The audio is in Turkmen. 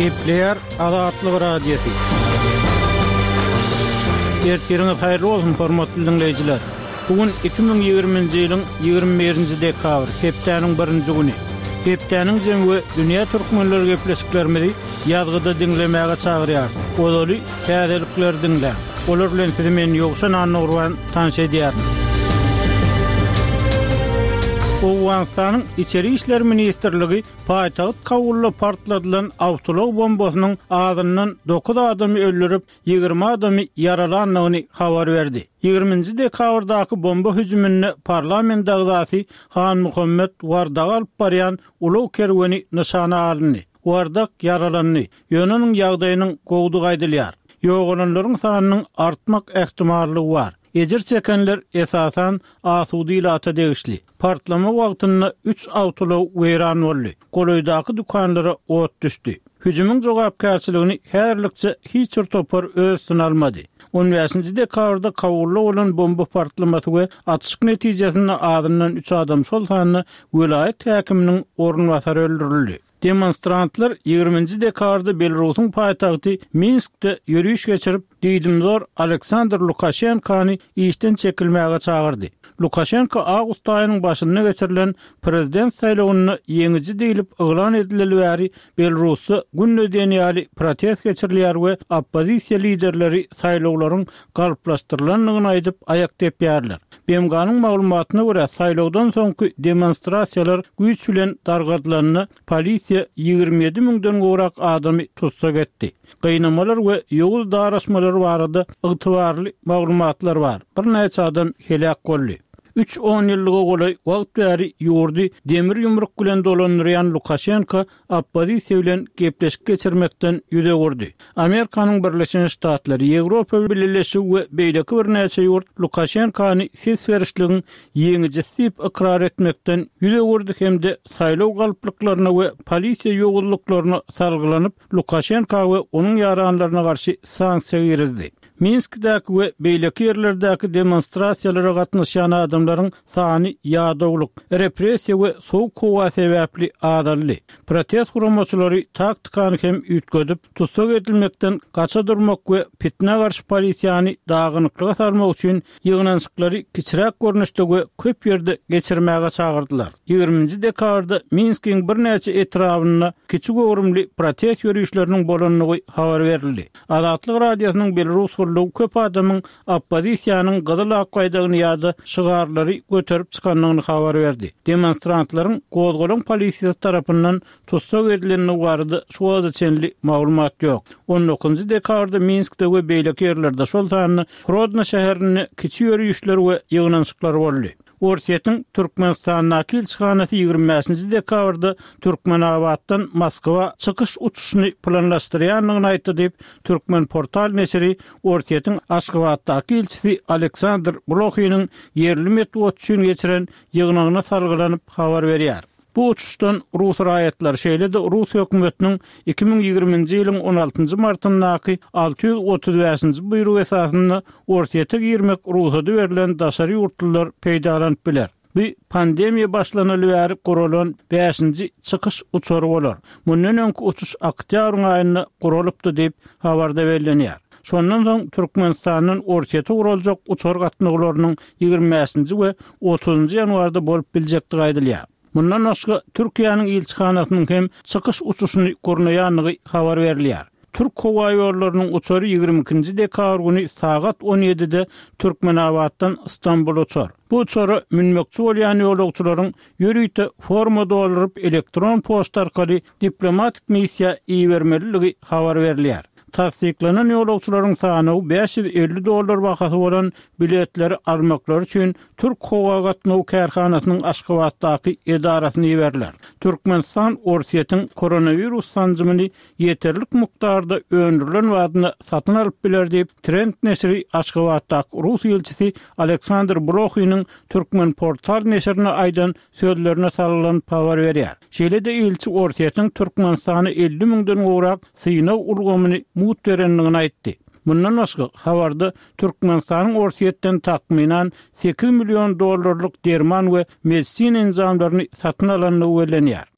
Gepleyer Azatlyk Radiosu. Ertiriniz hayırlı olsun hormatly dinleyijiler. Bugün 2020-nji ýylyň 21-nji dekabr, hepdeniň 1-nji güni. Hepdeniň jemgy dünýä türkmenleri gepleşiklerimizi ýazgyda dinlemäge çagyrýar. Olary täzelikler dinle. Olar bilen men ýogşan anlagyrwan tanış edýär. Owganistanyň İçeri işler ministrligi paýtagyt Kabulda partladylan awtolog bombasynyň adyndan 9 adamy öldürip 20 adamy yaralandygyny habar berdi. 20-nji dekabrdaky bomba hüjümine parlament dagdaty Han Muhammed Wardak alyp barýan ulug kerweni nyşana alyndy. Wardak yaralandy. Ýöneň ýagdaýynyň gowdy gaýdylýar. Ýoğulanlaryň sanynyň artmak ähtimallygy bar. Ejir çekenler esasan asudy ile ata degişli. Partlama wagtynda 3 awtolog weýran boldy. Goloýdaky dukanlara ot düşdi. Hüjümüň jogapkärçiligini herlikçe hiç bir topar öz üstüne almady. 15-nji dekabrda Kabulda bolan bomba partlamasy we atışyk netijesinde adyndan 3 adam şol sanyny vilayet häkiminiň ornwatary öldürildi. Demonstrantlar 20-nji dekabrda Belarusyň paýtagty Minskde ýürüýüş geçirip diýdimdor Aleksandr Lukashenkany işden çekilmäge çagyrdy. Lukashenko awgust aýynyň başynda geçirilen prezident saýlawyny ýeňiji diýilip yglan edilýäri Belarusy günnödenýäli protest geçirilýär we oppozisiýa liderleri saýlawlaryň galplaşdyrylandygyny aýdyp aýak tepýärler. BMG'nyň maglumatyna görä saýlawdan soňky demonstrasiýalar güýç bilen dargadylandy. Polisiýa 27 000-den gowrak adamy tutsak etdi. Gynamalar we ýol daraşmalary barada ygtybarly maglumatlar bar. Bir näçe adam helak boldy. 3-10 ýyllyga golay wagt bäri ýurdy demir ýumruk bilen dolanýan Lukashenko oppozisiýa bilen gepleşik geçirmekden ýüze gurdy. Amerikanyň Birleşen Ştatlary, Ýewropa Birleşigi we beýleki bir näçe ýurt Lukashenkony ses berişligin ýeňiji ikrar etmekden ýüze gurdy hemde saýlaw galplyklaryna we polisiýa ýogurlyklaryna salgylanyp Lukashenko we onuň ýaranlaryna garşy sanksiýa girdi. Minskdäki we beýleki ýerlerdäki demonstrasiýalara gatnaşan adamlaryň sany ýadawlyk, repressiýa we sowuk howa sebäpli azaldy. Protest guramaçylary taktykany hem üýtgedip, tutsak edilmekden gaça durmak we fitne garşy polisiýany dagynyklyga salmak üçin ýygnançyklary kiçiräk görnüşde we köp ýerde geçirmäge çagyrdylar. 20-nji dekabrda Minskiň bir näçe etrawyna kiçik öwrümli protest ýürüýüşleriniň bolanyny habar berildi. Azatlyk radiosynyň Belarus köp adamyň oppozisiýanyň gyzyl akwaýdagyny ýa-da şygarlary göterip çykanlygyny habar berdi. Demonstrantlaryň gozgolan polisiýa tarapyndan tutsak edilenine barada şu çenli maglumat ýok. 19-nji dekabrda Minskde we beýleki ýerlerde şol sanyny Grodno şäherini kiçik ýürüýüşler we ýygnançyklar boldy. Orsiýetiň Türkmenistanyň elçixanasy 25-nji dekabrda Türkmenabaddan Moskwa çykyş uçuşyny planlaşdyrýanlygyny aýtdy diýip Türkmen portal neşri Orsiýetiň Aşgabatdaky elçisi Aleksandr Blokhynyň yerli metod üçin geçiren ýygnagyna salgylanyp habar berýär. Bu uçuşdan Rus raýatlar şeýle-de Rus hökümetiniň 2020-nji ýylyň 16-njy martyndaky 635-nji buyrug esasynda Orsiýete girmek ruhsady berilen daşary ýurtlylar peýdalanyp biler. Bu pandemiýa başlanaly bäri guralan 5-nji çykyş uçury bolar. Mundan öňki uçuş oktýabr aýynda guralypdy diýip habarda berilýär. Şondan soň Türkmenistanyň Orsiýete guraljak uçur gatnaglarynyň 25-nji we 30-njy ýanwarda bolup biljekdi gaýdylýar. Bundan başga Türkiýanyň elçixanasynyň hem çykyş uçuşyny gurnaýanlygy habar berilýär. Türk howa ýollarynyň uçury 22-nji dekabr güni saat 17-de Türkmenabaddan İstanbul uçar. Bu uçury minmekçi bolýan ýolagçylaryň ýürüýte formada bolyp elektron poçta arkaly diplomatik missiýa iýermeliligi habar berilýär. Tasdiklanan ýolagçylaryň sany $550 bahasy bolan biletleri almaklary üçin Türk howa gatnaw kärhanasynyň Aşgabatdaky edarasyna ýeberler. Türkmenistan Orsiýetiň koronavirus sanjymyny ýeterlik mukdarda öndürilen wadyna satyn alyp biler diýip Trend neşri Aşgabatdaky Rus elçisi Aleksandr Blokhynyň Türkmen portal neşrine aýdan sözlerine salgylanyp habar berýär. Şeýle-de elçi Orsiýetiň Türkmenistany 50 000-den gowrak synaw urgamy mut berenligini aýtdy. Bundan başga habarda Türkmenistanyň Orsiýetden takminan $8 milyon derman we medisina enzamlaryny satyn alanyny öwrenýär.